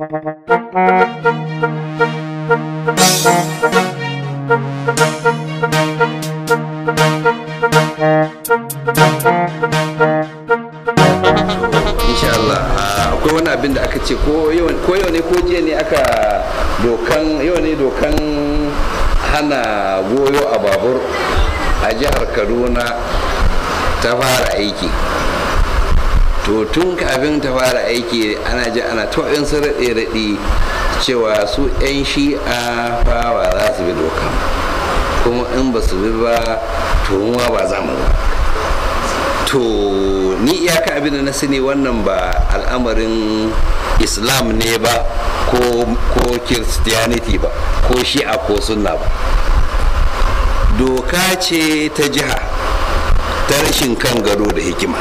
insha Allah akwai wani abin da aka ce ko yau ne ko jiya ne aka dokan hana goyo a babur a jihar Kaduna ta fara aiki. To tun kafin ta fara aiki ana ta'in su raɗe cewa su 'yan shi'a fa ba za su bi doka, kuma in ba su bi ba to muwa ba za mu ba. To ni iyaka abin da na sani wannan ba al'amarin islam ne ba ko christianity ba ko shi'a ko sunna ba, doka ce ta jiha ta rashin kan gado da hikima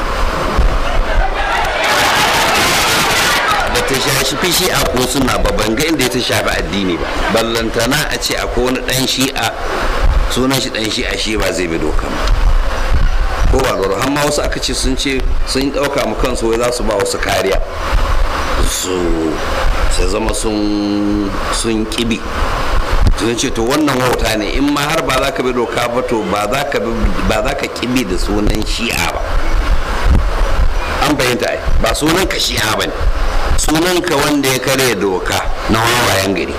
da ta shafi shi'a ko sunna ba. Ban ga inda ta shafi addini ba, ballantana a ce akwai wani dan shi'a sunan shi dan shi'a shi ba zai bi doka ba ko ba garo. Amma wasu aka ce sun dauka mu kansu wai za su ba wasu kariya su zama sun kibi, sun ce to wannan wauta ne, in ma har ba za ka bi doka ba to ba za ka kibi da sunan shi'a ba. An fahimta ai, ba sunan ka shi'a ba ne, sunan ka wanda ya karya doka na wawayen gari,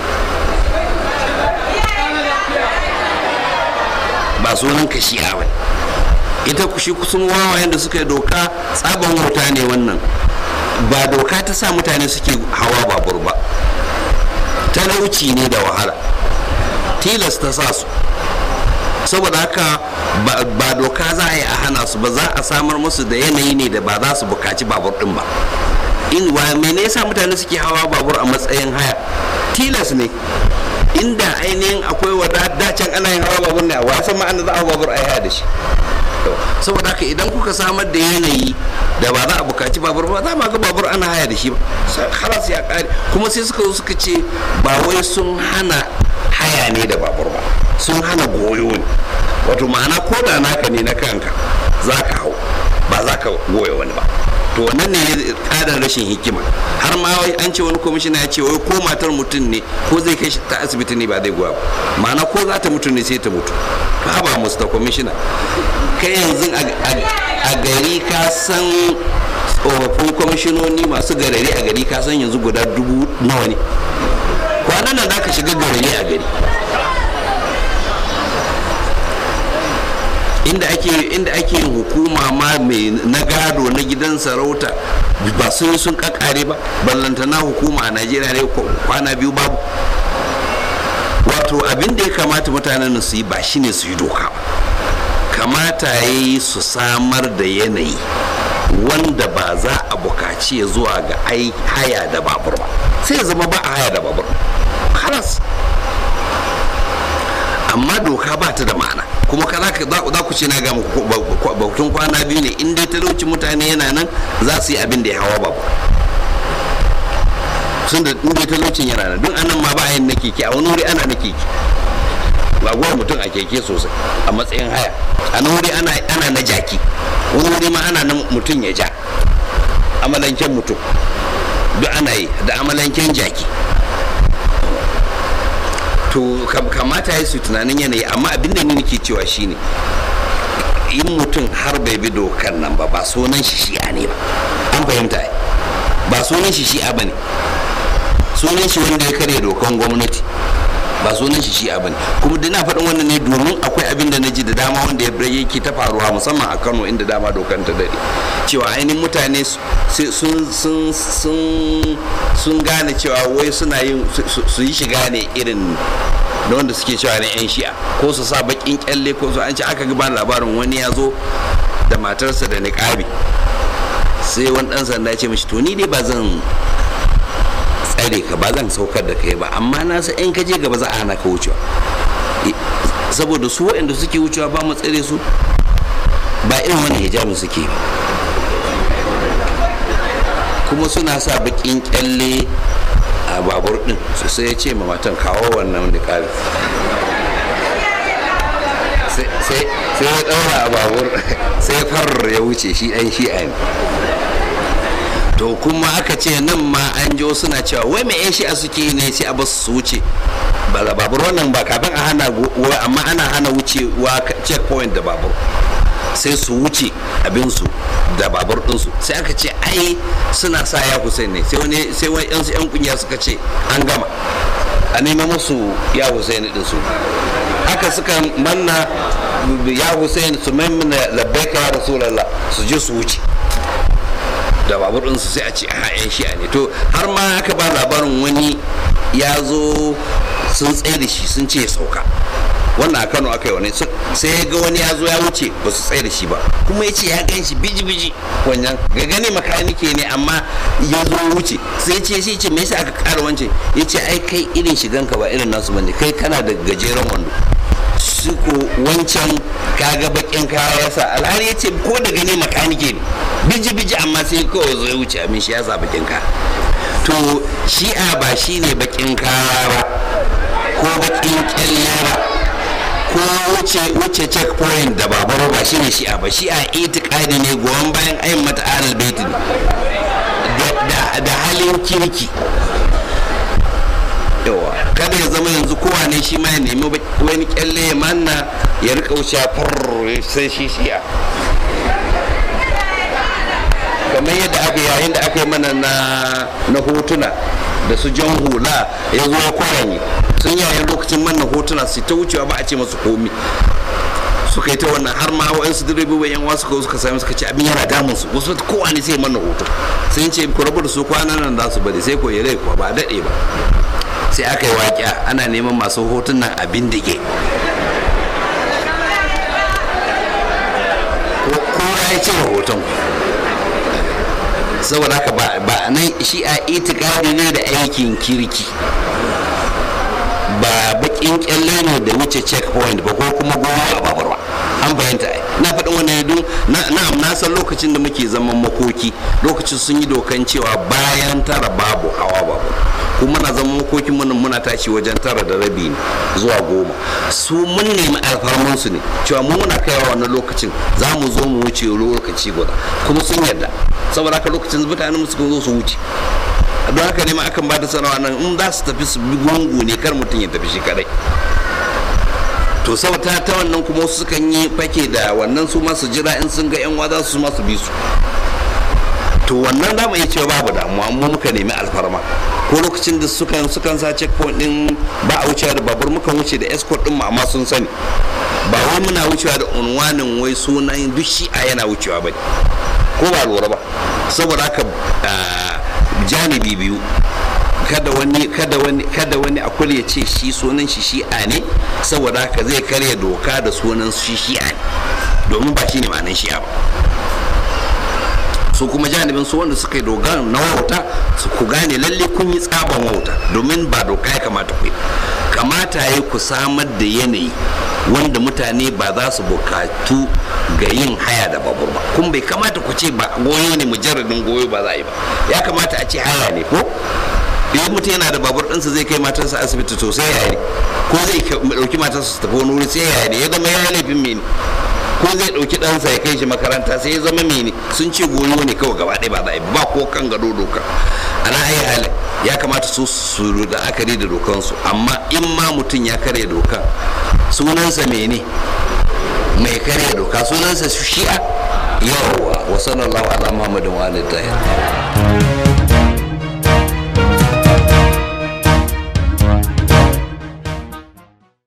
ba sunan ka shi'a ba ne. Ita shi kusan wawayen da suka yi doka tsaban wauta ne wannan. Ba doka ta sa mutane suke hawa babur ba, talauci ne da wahala tilas ta sa su. Saboda haka ba doka za a yi a hana su ba, za a samar musu da yanayi ne da ba za su bukaci babur din ba. Mene yasa mutane suke hawa babur a matsayin haya? Tilas ne. Inda ainihin akwai wadacen ana yin hawa babur ne a wasan ma'ana za a babur a haya da shi. Saboda haka idan kuka samar da yanayi da ba za a bukaci babur ba, za ma ga babur ana haya da shi ba, halas ya kare. Kuma sai suka zo suka ce ba wai sun hana haya ne da babur ba, sun hana goyo ne. Wato ma'ana ko da naka ne na kanka za ka hau, ba za ka goya wani ba. To wannan ne ƙarin rashin hikima. Har ma wai an ce wani kwamishina ya ce wai ko matar mutum ne ko zai kai ta asibiti ne ba zai goya ba, ma'ana ko za ta mutu ne sai ta mutu. Ka ba musta kwamishina, kai yanzu a gari ka san tsofaffin kwamishinoni masu garari a gari ka san yanzu guda 1000 nawa ne? Kwanan nan za ka shiga garari a gari inda ake yin hukuma ma mai na gado na gidan sarauta ba sun kakare ba, ballantana hukuma a Najeriya ne kwana biyu babu. Wato abin da ya kamata mutanen su yi ba shine su yi doka ba, kamata ya yi su samar da yanayi wanda ba za a bukaci ya zuwa ga haya da babur ba, sai ya zama ba a haya da babur halas. Amma doka ba ta da ma'ana, kuma za ku ce na ga bautun kwana biyu ne, in dai talauci mutane yana nan za su yi abin da ya hawa babur. Sun da in dai talaucin yana nan, don anan ma ba a yin na keke, a wani wuri ana na keke, ba gwada mutum a keke sosai a matsayin haya. A nan wuri ana na jaki, wani wuri ma ana na mutum ya ja amalanken mutum, duk ana yi da amalanken jaki. To kamata ya su tunanin yanayi. Amma abin da ni nake cewa shine in mutum har bai bi dokan nan ba sunan shi shi'a ne ba. An fahimta ai, ba sunan shi shi'a bane, sunan shi wanda ya karya dokan gwamnati, ba sunan shi shi'a bane. Kuma da na faɗin wannan ne domin akwai abin da na ji da dama wanda yake ta faruwa musamman a Kano inda dama dokan ta dade, cewa ainihin mutane sun gane cewa wai suna yin su yi shiga ne irin da wanda suke cewa na 'yan shi'a, ko su sa bakin kyalle ko su an ce aka gaba labarin wani ya zo da matarsa da niqabi, sai wani dan sanda ya ce mishi to ni dai ba zan tsare ka ba, zan saukar da kai ba, amma na san in ka je gaba za a hana ka wucewa, saboda su waɗanda suke wucewa ba mu tsare su ba irin wani hijabin suke ba, kuma suna sa bakin kyalle a babur din. Sai ya ce ma matan kawo wannan niqabi, sai ya daura a babur sai farar ya wuce shi ɗan shi'a ne. to kuma aka ce nan ma an jo suna cewa wai mai yan shi'a suke ne sai a basu su wuce babur wannan ba kafin a hana amma ana hana wucewa checkpoint da babur sai su wuce abinsu da babur ɗinsu sai aka ce ai suna sa ya Hussein ne sai wani yan kungiya suka ce an gama a nema musu ya Hussein din su haka suka manna ya Hussein su maimuna labbaika ya Rasulullah su je su wuce da babur ɗinsu sai a ce a yan shi'a ne to har ma aka ba labarin wani ya zo sun tsaye da shi sun ce sauka wannan a Kano aka yi wani sai ya ga wani ya zo ya wuce ba su tsaye da shi ba kuma ya ce ya gan shi biji-biji wannan ga gani makanike ne amma ya zo wuce sai ya ce me yasa aka kara wance ya ce ai kai irin shiganka ba irin nasu bane kai kana da gajeren wando su ko wancan kaga bakin kaya ya sa alhari ya ce ko da gani makanike ne biji-biji amma sai kawai zo ya wuce amin shi ya sa bakin kaya to shi'a ba shi ne bakin kaya ba ko bakin kyalle ba ko wuce checkpoint da babaro ba shi ne shi'a ba shi'a itikadi ne goyon bayan ayin mata ahlul bait ne da halin kirki yawa kada ya zama yanzu kowa ne shi ma ya nemi wani kyalle ya manna ya rika wuce sai shi shi'a kamar yadda aka yayin da aka yi mana na hotuna da su jan hula ya zo kwaranye sun yayin lokacin manna hotuna su ta wucewa ba a ce masu komi suka yi ta wannan har ma wa'ansu direbobi yan wasu suka sami suka ce abin yana damun su wasu kowa ne sai manna hoto sai ce ku rabu da su kwanan nan za su bari sai ko ya rai kuwa ba a daɗe ba sai aka yi waƙiya ana neman masu hotunan abin dige kowa ya ce hoton saboda haka ba nan shi a itikadi ne da aikin kirki ba bakin kyalle ne da wuce checkpoint ba ko kuma goma a babur ba an fahimta na faɗin wannan don na san lokacin da muke zaman makoki lokacin sun yi dokan cewa bayan tara babu hawa babur kuma na zaman makokin muna tashi wajen 9:30 ne zuwa 10 su mun nemi alfarman su ne cewa mu muna kaiwa wannan lokacin za mu zo mu wuce lokaci guda kuma sun yarda saboda haka lokacin mutane mu suka zo su wuce don haka ne ma akan ba da sanawa nan in za su tafi su bi gungu ne kar mutum ya tafi shi kadai to saboda ta wannan kuma wasu sukan yi fake da wannan su ma su jira in sun ga yan wada su ma su bi su to wannan za mu iya cewa babu damuwa mu muka nemi alfarma ko lokacin da sukan sa checkpoint din ba a wucewa da babur mukan wuce da escort din mu amma sun sani ba wai muna wucewa da unwanin wai sunan duk shi'a yana wucewa ba ko ba lura ba saboda haka janibi biyu kada wani akul ya ce shi sunan shi shi'a ne saboda haka zai karya doka da sunan shi shi'a ne domin ba shi ne ma'anin shi'a ba su kuma janibin su wanda suka yi dogon na wauta su ku gane lalle kun yi tsaban wauta domin ba doka ya kamata ku yi kamata ya ku samar da yanayi wanda mutane ba za su bukatu ga yin haya da babur ba kun bai kamata ku ce ba goyo ne mujarradin goyo ba za a yi ba ya kamata a ce haya ne ko idan mutum yana da babur ɗinsa zai kai matarsa asibiti to sai yaya ne ko zai ɗauki matarsa su tafi wani wuri sai yaya ne ya zama ya laifin mene ko zai ɗauki ɗansa ya kai shi makaranta sai ya zama mene sun ce goyo ne kawai gaba ɗaya ba za a yi ba ko kan gado doka ana ayi halin ya kamata su da akari da dokansu amma in ma mutum ya karya dokan sunansa mene mai karya doka sunansa shi'a yawwa wa sallallahu ala muhammadin wa alihi